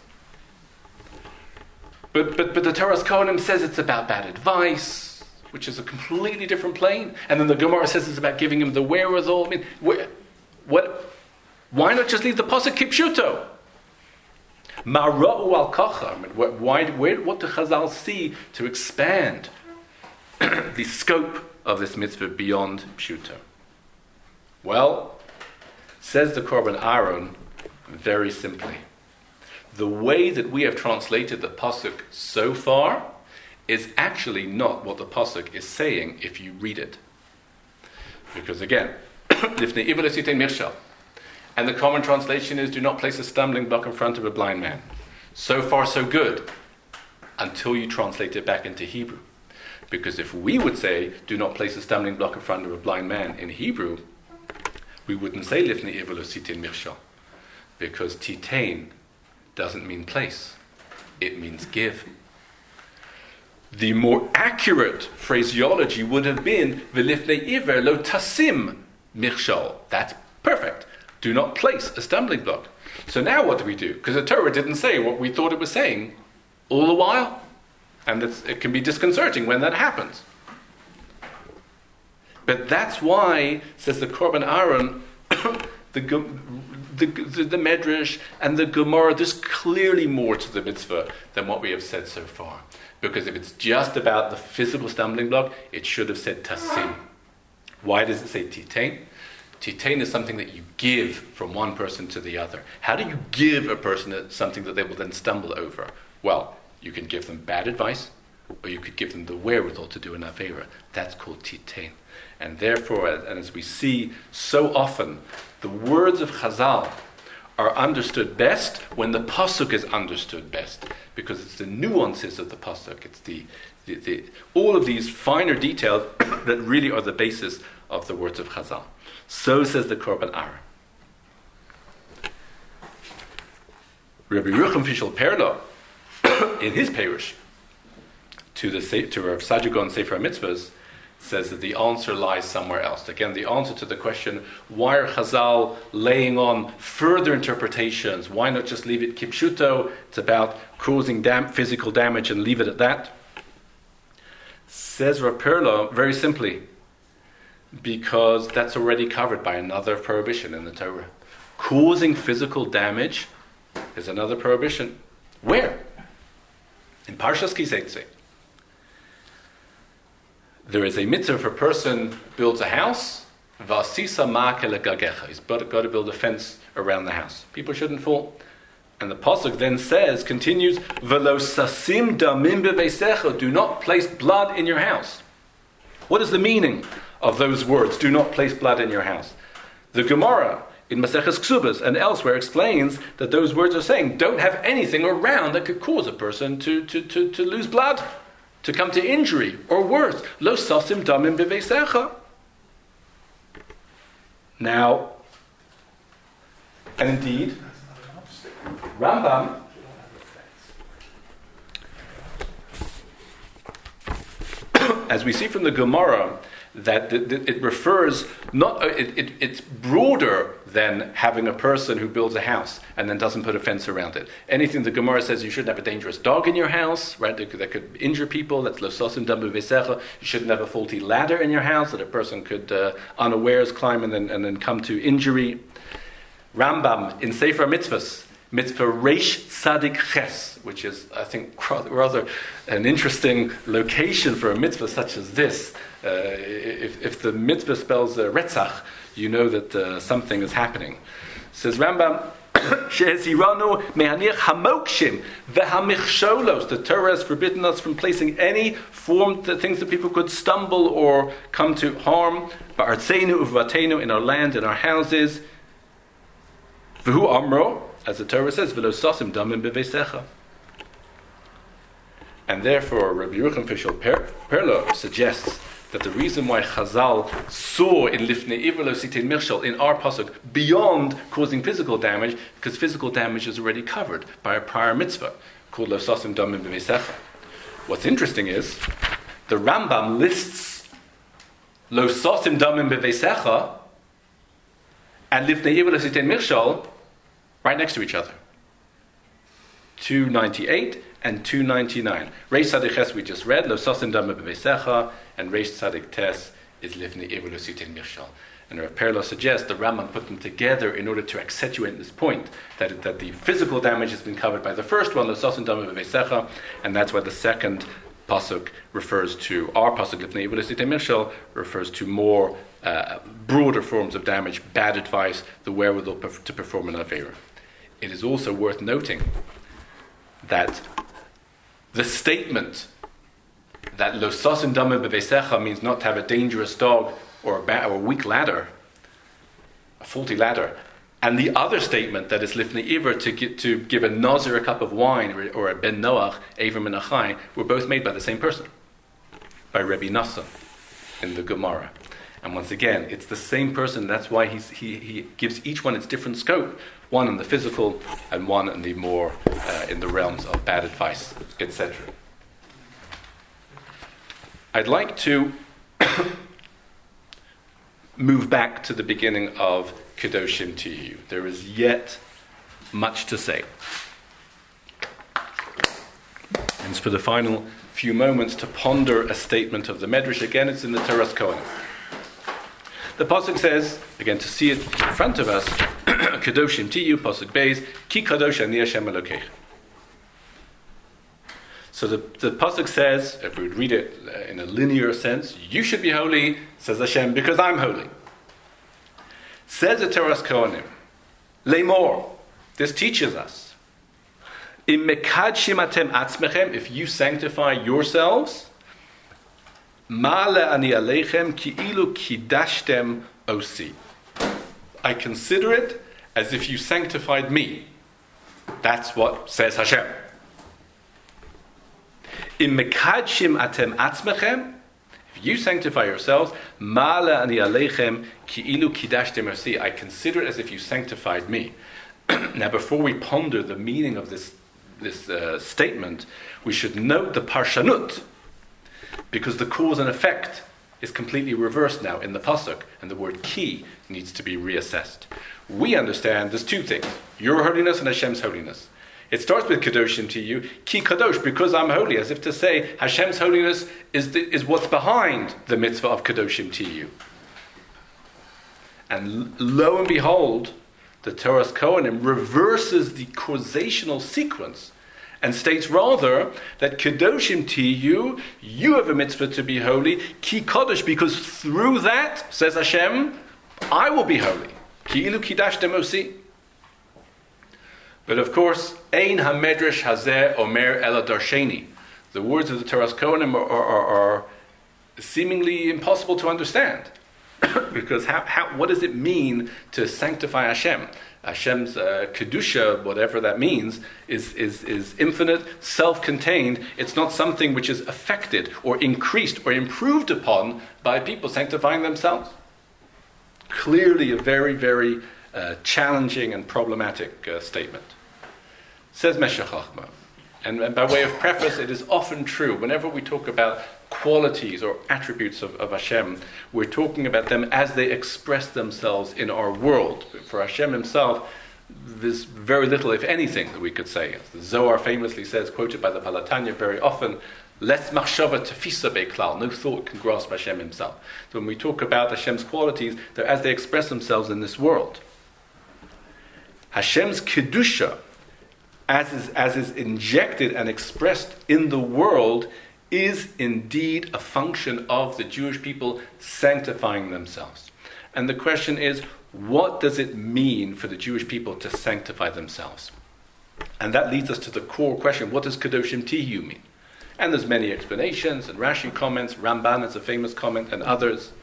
But, but but the Torah's Kohanim says it's about bad advice, which is a completely different plane. And then the Gemara says it's about giving him the wherewithal. I mean, where, what? Why not just leave the pasuk kipshuto? Mara'u al kacha. I mean, why? Where? What do Chazal see to expand the scope of this mitzvah beyond pshuto? Well, says the Korban Aaron, very simply. The way that we have translated the pasuk so far is actually not what the pasuk is saying if you read it. Because again, lifnei iver lo sitin mirshal, and the common translation is do not place a stumbling block in front of a blind man. So far so good, until you translate it back into Hebrew. Because if we would say do not place a stumbling block in front of a blind man in Hebrew, we wouldn't say lifnei iver lo sitin mirshal, because titain doesn't mean place, it means give. The more accurate phraseology would have been v'lifnei iver lo tasim mirshal. That's perfect. Do not place a stumbling block. So now what do we do? Because the Torah didn't say what we thought it was saying all the while. And it's, it can be disconcerting when that happens. But that's why, says the Korban Aaron, the The, the, the Medrash and the Gemara, there's clearly more to the mitzvah than what we have said so far. Because if it's just about the physical stumbling block, it should have said tasim. Why does it say titain? Titain is something that you give from one person to the other. How do you give a person something that they will then stumble over? Well, you can give them bad advice, or you could give them the wherewithal to do an aveira. That's called titain. And therefore, and as we see so often, the words of Chazal are understood best when the pasuk is understood best, because it's the nuances of the pasuk. It's the, the, the all of these finer details that really are the basis of the words of Chazal. So says the Korban Aaron. Rabbi Yerucham Fishel Perla, in his parish, to the to Rav Saadia Gaon Sefer HaMitzvahs says that the answer lies somewhere else. Again, the answer to the question, why are Chazal laying on further interpretations? Why not just leave it kipshuto? It's about causing dam- physical damage and leave it at that. Says Rav Perla, very simply, because that's already covered by another prohibition in the Torah. Causing physical damage is another prohibition. Where? In Parshas Ki Seitzei. There is a mitzvah if a person builds a house, Vasisa ma'kel gagecha. He's got to build a fence around the house. People shouldn't fall. And the pasuk then says, continues, Velo sasim damim beveisecha. Do not place blood in your house. What is the meaning of those words? Do not place blood in your house. The Gemara in Maseches Ksubas and elsewhere explains that those words are saying, don't have anything around that could cause a person to, to, to, to lose blood, to come to injury, or worse, lo sasim damim beveisecha. Now, and indeed, Rambam as we see from the Gemara, that the, the, it refers not it, it, it's broader than having a person who builds a house and then doesn't put a fence around it. Anything the Gemara says, you shouldn't have a dangerous dog in your house, right? That could, that could injure people. That's lo sosim dam b'veisecha. You shouldn't have a faulty ladder in your house that a person could uh, unawares climb and then and then come to injury. Rambam in Sefer Mitzvahs, Mitzvah Reish Tzadik Ches, which is, I think, rather an interesting location for a mitzvah such as this. Uh, if, if the mitzvah spells uh, Retzach, you know that uh, something is happening. Says Rambam, Sheheziranu mehanich hamokshim v'hamichsholos. The Torah has forbidden us from placing any form, the things that people could stumble or come to harm. Ba'artzeinu uvatenu, in our land, in our houses. V'hu amro, as the Torah says, v'lo sasim damim beveisecha. And therefore, Rabbi Yerucham Fishel Perlo suggests that the reason why Chazal saw in Lifnei Iver Lo Sitein Michshol, in our pasuk, beyond causing physical damage, because physical damage is already covered by a prior mitzvah called Lo Sasim Damim B'Veisecha. What's interesting is the Rambam lists Lo Sasim Damim B'Veisecha and Lifnei Iver Lo Sitein Michshol right next to each other. two ninety-eight and two ninety-nine. Reish Tzadik Ches we just read, Lo Sasim Damim B'Veisecha, and Reish Tzadik Tes is Lifnei Iver Lo Sitein Michshol. And Rav Perla suggests the Rambam put them together in order to accentuate this point, that, that the physical damage has been covered by the first one, Lo Sasim Damim B'Veisecha, and that's why the second pasuk refers to, our pasuk, Lifnei Iver Lo Sitein Michshol, refers to more uh, broader forms of damage, bad advice, the wherewithal perf- to perform an avera. It is also worth noting that the statement that lo sasim damim b'veisecha means not to have a dangerous dog or a, ba- or a weak ladder, a faulty ladder, and the other statement that is lifnei iver to, gi- to give a nazir a cup of wine or, or a ben noach aver min achai were both made by the same person, by Rebbe Nassan in the Gemara. And once again, it's the same person. That's why he's, he he gives each one its different scope. One in the physical, and one in the more uh, in the realms of bad advice, et cetera. I'd like to move back to the beginning of Kedoshim Tihiyu. There is yet much to say. And for the final few moments to ponder a statement of the Medrash. Again, it's in the Teras Kohanim. The pasuk says, again to see it in front of us, Kedoshim Tihiyu, pasuk Beis, Ki Kadosh Ani Hashem Elokecha. So the, the pasuk says, if we would read it in a linear sense, you should be holy, says Hashem, because I'm holy. Says the Teras Kohanim, Leimor, this teaches us, Im mekadshim atem atzmechem, if you sanctify yourselves, Ma'ale ani aleichem ki'ilu kidashtem osi. I consider it as if you sanctified me. That's what says Hashem. Im mekadshim atem atzmechem, if you sanctify yourselves, Ma'ale ani aleichem ki'ilu kidashtem osi. I consider it as if you sanctified me. Now, before we ponder the meaning of this this uh, statement, we should note the parshanut because the cause and effect is completely reversed now in the pasuk, and the word ki needs to be reassessed. We understand there's two things: your holiness and Hashem's holiness. It starts with Kedoshim to you, Ki Kadosh, because I'm holy, as if to say Hashem's holiness is the, is what's behind the mitzvah of Kedoshim to you. And lo and behold, the Torah's Kohanim reverses the causational sequence and states rather that Kedoshim to you, you have a mitzvah to be holy, Ki Kadosh, because through that, says Hashem, I will be holy. Ki ilu kidashtem osi. But of course, Ein HaMedrash Hazeh Omer Ela Darsheni. The words of the Torah's Kohanim are, are, are seemingly impossible to understand. Because how, how, what does it mean to sanctify Hashem? Hashem's uh, Kedusha, whatever that means, is, is, is infinite, self-contained. It's not something which is affected or increased or improved upon by people sanctifying themselves. Clearly a very, very uh, challenging and problematic uh, statement. Says Meshech Chochmah, and, and by way of preface, it is often true, whenever we talk about qualities or attributes of, of Hashem, we're talking about them as they express themselves in our world. For Hashem himself, there's very little, if anything, that we could say. As the Zohar famously says, quoted by the Balatanya very often, Les machshava tefisa beklal, no thought can grasp Hashem himself. So when we talk about Hashem's qualities, they're as they express themselves in this world. Hashem's Kedusha, as is, as is injected and expressed in the world, is indeed a function of the Jewish people sanctifying themselves. And the question is, what does it mean for the Jewish people to sanctify themselves? And that leads us to the core question, what does Kedoshim Tihiyu mean? And there's many explanations, and Rashi comments, Ramban has a famous comment, and others.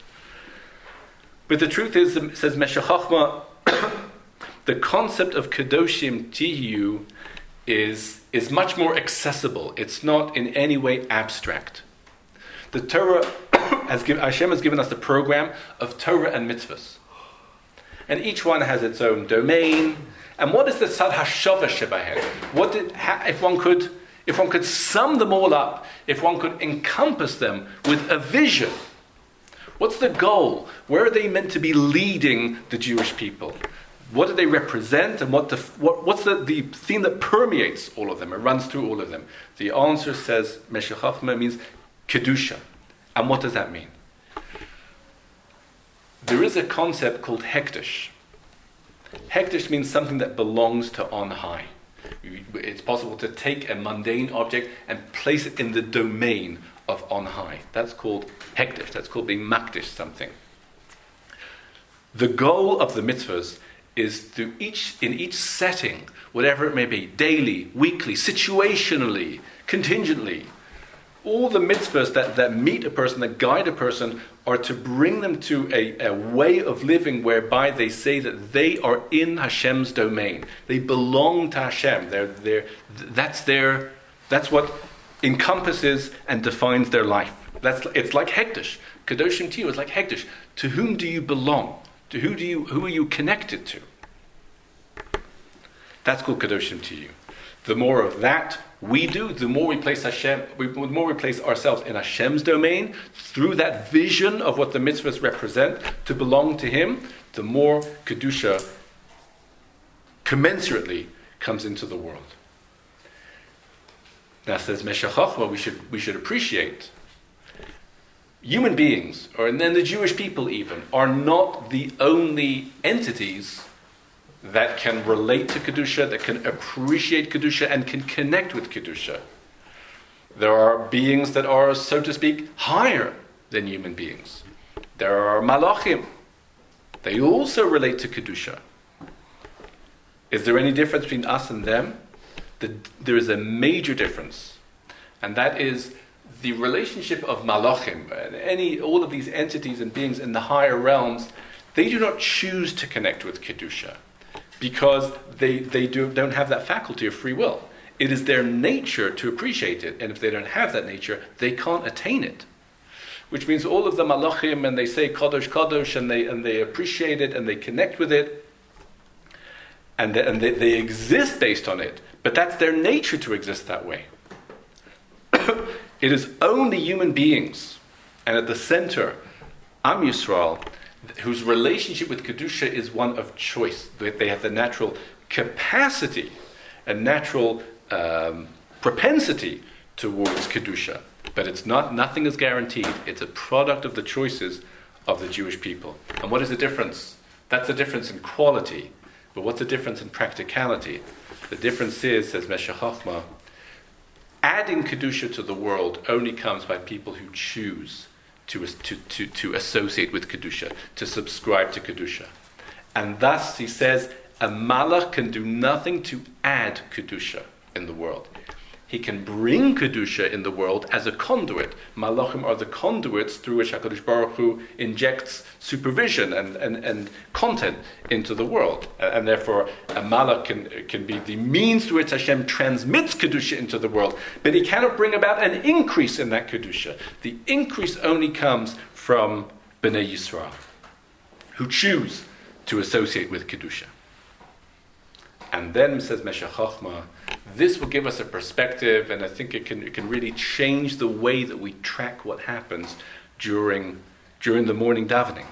But the truth is, says Meshech Chochmah, the concept of Kedoshim Tihiyu is, is much more accessible. It's not in any way abstract. The Torah, has given, Hashem has given us the program of Torah and mitzvahs. And each one has its own domain. And what is the Tzad HaShavah Shebahen? What did, if one could, if one could sum them all up, if one could encompass them with a vision, what's the goal? Where are they meant to be leading the Jewish people? What do they represent, and what the, what, what's the, the theme that permeates all of them and runs through all of them? The answer, says Meshech Chochmah, means Kedusha. And what does that mean? There is a concept called Hekdesh. Hekdesh means something that belongs to on high. It's possible to take a mundane object and place it in the domain of on high. That's called Hekdesh. That's called being makdish something. The goal of the mitzvahs is to each, in each setting, whatever it may be, daily, weekly, situationally, contingently, all the mitzvahs that, that meet a person, that guide a person, are to bring them to a, a way of living whereby they say that they are in Hashem's domain. They belong to Hashem. They're, they're, that's, their, that's what encompasses and defines their life. That's, it's like Hekdesh. Kedoshim Tihiyu is like Hekdesh. To whom do you belong? To who do you who are you connected to? That's called Kedoshim Tihiyu. The more of that we do, the more we place Hashem, we, the more we place ourselves in Hashem's domain through that vision of what the mitzvahs represent to belong to Him, the more Kedusha commensurately comes into the world. Now, says Meshech Chochmah, we should we should appreciate. Human beings, or and then the Jewish people even, are not the only entities that can relate to Kedusha, that can appreciate Kedusha, and can connect with Kedusha. There are beings that are, so to speak, higher than human beings. There are malachim. They also relate to Kedusha. Is there any difference between us and them? The, there is a major difference, and that is the relationship of malachim, and any all of these entities and beings in the higher realms. They do not choose to connect with Kedusha because they, they do, don't have that faculty of free will. It is their nature to appreciate it, and if they don't have that nature, they can't attain it. Which means all of the malachim, and they say Kadosh, Kadosh, and they and they appreciate it, and they connect with it, and they, and they, they exist based on it, but that's their nature to exist that way. It is only human beings, and at the center, Am Yisrael, whose relationship with Kedusha is one of choice. They have the natural capacity and natural um, propensity towards Kedusha. But it's not, nothing is guaranteed. It's a product of the choices of the Jewish people. And what is the difference? That's the difference in quality. But what's the difference in practicality? The difference is, says Meshech Chochmah, adding Kedusha to the world only comes by people who choose to, to, to, to associate with Kedusha, to subscribe to Kedusha. And thus, he says, a Malach can do nothing to add Kedusha in the world. He can bring Kedusha in the world as a conduit. Malachim are the conduits through which HaKadosh Baruch Hu injects supervision and, and, and content into the world. And therefore, a Malach can, can be the means through which Hashem transmits Kedusha into the world. But he cannot bring about an increase in that Kedusha. The increase only comes from Bnei Yisrael, who choose to associate with Kedusha. And then, says Meshech Chochmah, this will give us a perspective, and I think it can it can really change the way that we track what happens during during the morning davening.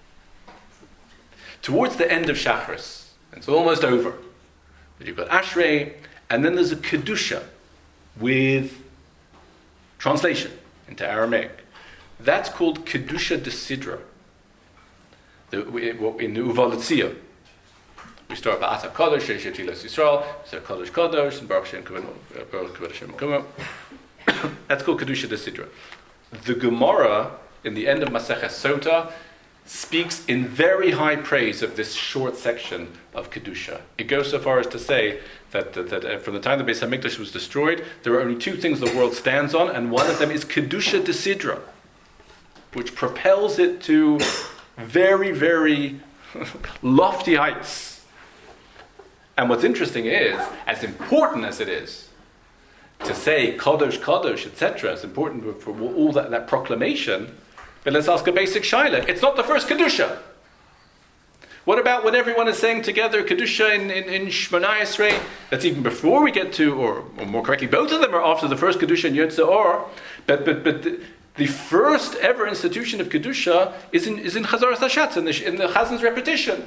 Towards the end of Shachris, it's almost over, but you've got Ashrei, and then there's a Kedusha with translation into Aramaic. That's called Kedusha de Sidra, the, in the Uval Letzia. We start by Ata Kodesh, Sheish Yetilas Yisrael, so Kodesh Kodesh, and Baruch Shem Kodesh Shem Kumo. That's called Kedusha de Sidra. The Gemara, in the end of Maseches Sota, speaks in very high praise of this short section of Kedusha. It goes so far as to say that, that, that from the time the Beis HaMikdash was destroyed, there are only two things the world stands on, and one of them is Kedusha de Sidra, which propels it to very, very lofty heights. And what's interesting is, as important as it is to say Kadosh, Kadosh, et cetera, it's important for all that, that proclamation, but let's ask a basic shaila. It's not the first Kedusha. What about when everyone is saying together Kedusha in, in, in Shmoneh Esrei? That's even before we get to, or, or more correctly, both of them are after the first Kedusha in Yotze Or, but, but, but the, the first ever institution of Kedusha is in, is in Chazaras Hashatz, in the, in the Chazin's repetition.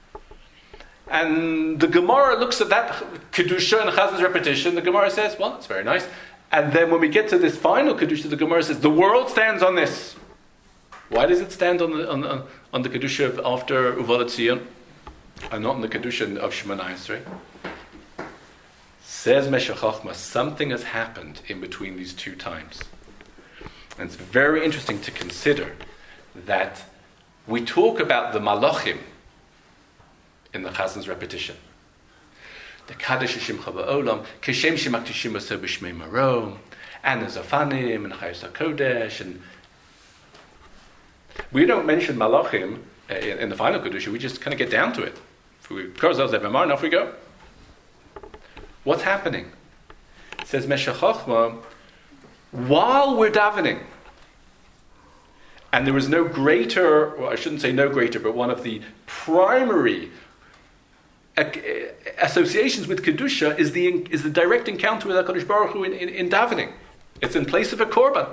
And the Gemara looks at that Kedusha and Chazin's repetition. The Gemara says, well, that's very nice. And then when we get to this final Kedusha, the Gemara says, the world stands on this. Why does it stand on the on, on the Kedusha of after Uval Letzia and not on the Kedusha of Shmoneh Esrei? Says Meshech Chochmah, something has happened in between these two times. And it's very interesting to consider that we talk about the Malachim in the Chazin's repetition. The Kaddish Shimcha Ba'olam, Keshem Shemak Tishim Aso B'Shmei Maro, and the Zafanim, and Chayos HaKodesh, and we don't mention Malachim uh, in, in the final Kedusha, we just kind of get down to it. If we cross ourselves ever more, and off we go. What's happening? It says Meshech Chochmah, while we're davening, and there is no greater, well, I shouldn't say no greater, but one of the primary associations with Kedusha is the is the direct encounter with HaKadosh Baruch Hu in, in, in davening. It's in place of a korban.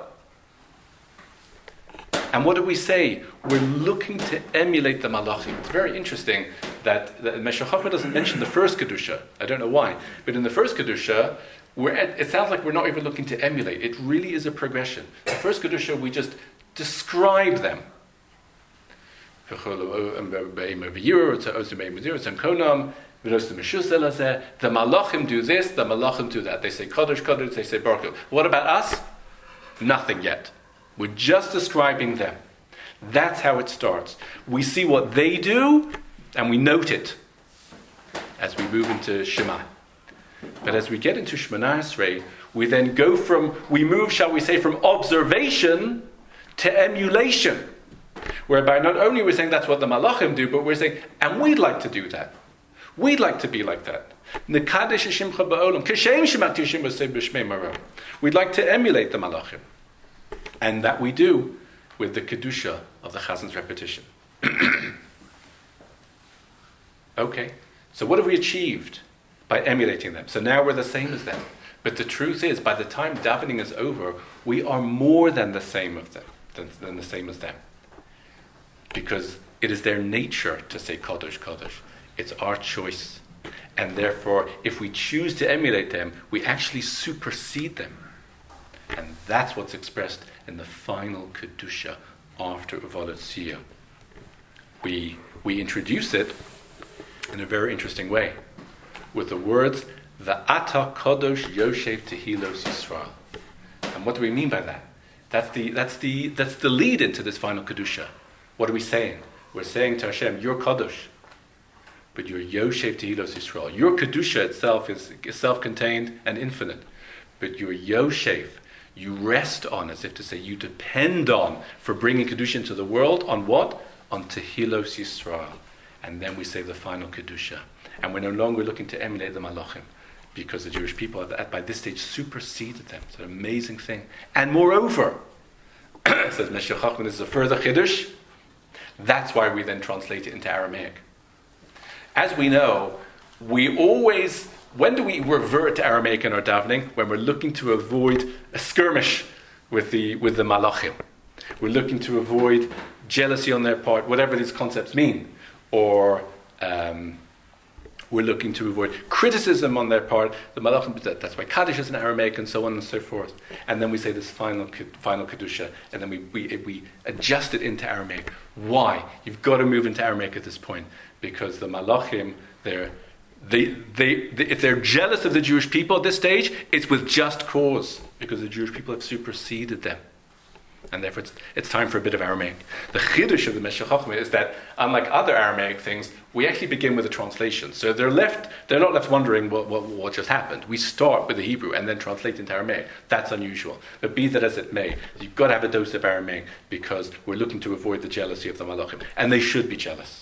And what do we say? We're looking to emulate the Malachim. It's very interesting that, that Meshech Chochmah doesn't mention the first Kedusha. I don't know why. But in the first Kedusha, we're at, it sounds like we're not even looking to emulate. It really is a progression. The first Kedusha, we just describe them. The Malachim do this, the Malachim do that. They say Kodesh, Kodesh, they say Baruch. What about us? Nothing yet. We're just describing them. That's how it starts. We see what they do, and we note it as we move into Shema. But as we get into Shmoneh Esrei, we then go from, we move, shall we say, from observation to emulation. Whereby not only we're saying that's what the Malachim do, but we're saying, and we'd like to do that. We'd like to be like that. We'd like to emulate the Malachim. And that we do with the Kedusha of the Chazin's repetition. Okay, so what have we achieved by emulating them? So now we're the same as them. But the truth is, by the time davening is over, we are more than the same of them, than, than the same as them. Because it is their nature to say Kodesh, Kodesh. It's our choice. And therefore, if we choose to emulate them, we actually supersede them. And that's what's expressed in the final Kedusha after Uvalat Siyah. We, we introduce it in a very interesting way with the words, V'ata Kodosh Yoshev Tehilos Yisrael. And what do we mean by that? That's the, that's the, that's the lead into this final Kedusha. What are we saying? We're saying to Hashem, you're Kodosh, but you're Yoshev Tehilos Yisrael. Your Kedusha itself is self-contained and infinite, but you're Yoshev. You rest on, as if to say, you depend on, for bringing Kedusha into the world, on what? On Tehilos Yisrael. And then we say the final Kedusha. And we're no longer looking to emulate the Malachim, because the Jewish people have, by this stage, superseded them. It's an amazing thing. And moreover, it says, Meshech Chachman is a further Chiddush. That's why we then translate it into Aramaic. As we know, we always, when do we revert to Aramaic in our davening? When we're looking to avoid a skirmish with the with the Malachim. We're looking to avoid jealousy on their part, whatever these concepts mean. Or um, we're looking to avoid criticism on their part. The Malachim, that's why Kaddish is in Aramaic and so on and so forth. And then we say this final final Kedusha, and then we, we, we adjust it into Aramaic. Why? You've got to move into Aramaic at this point, because the Malachim, they're, they, they, they, if they're jealous of the Jewish people at this stage, it's with just cause, because the Jewish people have superseded them. And therefore it's, it's time for a bit of Aramaic. The Chiddush of the Meshech Chachma is that, unlike other Aramaic things, we actually begin with a translation. So they're left, they're not left wondering what, what, what just happened. We start with the Hebrew and then translate into Aramaic. That's unusual. But be that as it may, you've got to have a dose of Aramaic, because we're looking to avoid the jealousy of the Malachim. And they should be jealous.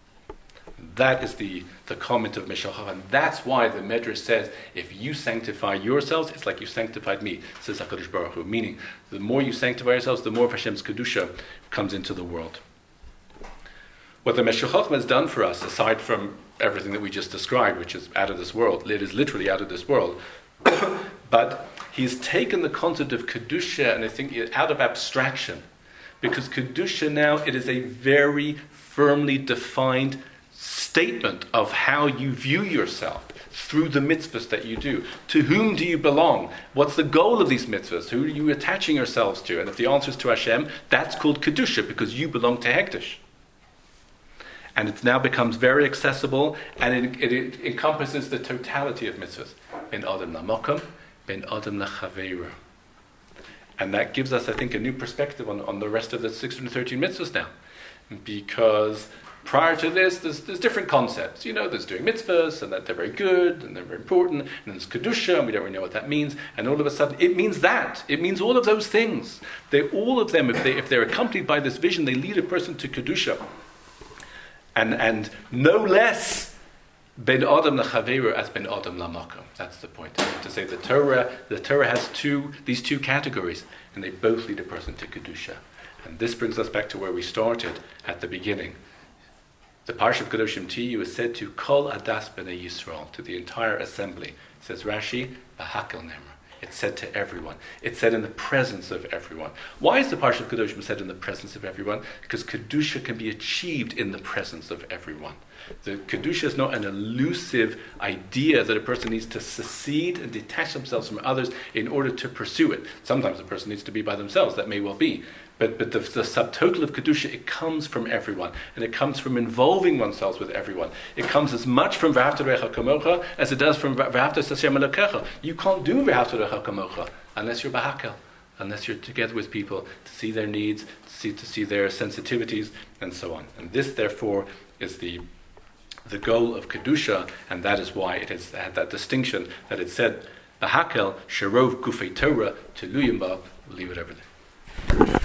That is the, the comment of Meshech Chachma. And that's why the Medrash says, if you sanctify yourselves, it's like you sanctified me, says HaKadosh Baruch Hu. Meaning, the more you sanctify yourselves, the more of Hashem's Kedusha comes into the world. What the Meshech Chachma has done for us, aside from everything that we just described, which is out of this world, it is literally out of this world, but he's taken the concept of Kedusha, and I think out of abstraction, because Kedusha now, it is a very firmly defined statement of how you view yourself through the mitzvahs that you do. To whom do you belong? What's the goal of these mitzvahs? Who are you attaching yourselves to? And if the answer is to Hashem, that's called Kedusha, because you belong to Hekdesh. And it now becomes very accessible, and it, it, it encompasses the totality of mitzvahs. Ben Adam Lamakam, Ben Adam Lachaveira. And that gives us, I think, a new perspective on, on the rest of the six hundred thirteen mitzvahs now. Because prior to this, there's, there's different concepts. You know, there's doing mitzvahs, and that they're very good, and they're very important, and there's Kedusha, and we don't really know what that means, and all of a sudden, it means that. It means all of those things. They, all of them, if, they, if they're accompanied by this vision, they lead a person to Kedusha. And, and no less Ben Adam Lachaveira as Ben Adam Lamakam. That's the point. To say the Torah, the Torah has two, these two categories, and they both lead a person to Kedusha. And this brings us back to where we started at the beginning. The Parsha of Kedoshim Tiyu is said to Kol Adas B'nai Yisrael, to the entire assembly. Says Rashi, V'hakel Nemer. It's said to everyone. It's said in the presence of everyone. Why is the Parsha of Kedoshim said in the presence of everyone? Because Kedusha can be achieved in the presence of everyone. The Kedusha is not an elusive idea that a person needs to secede and detach themselves from others in order to pursue it. Sometimes a person needs to be by themselves. That may well be. But, but the, the subtotal of Kedusha, it comes from everyone. And it comes from involving oneself with everyone. It comes as much from V'ahavta L'recha Kamocha as it does from V'ahavta Hashem Elokecha. You can't do V'ahavta L'recha Kamocha unless you're B'hakel, unless you're together with people to see their needs, to see, to see their sensitivities, and so on. And this, therefore, is the the goal of Kedusha, and that is why it has had that distinction that it said, B'hakel, Sherov Gufei Torah, Teluyim Ba, we'll leave it over there.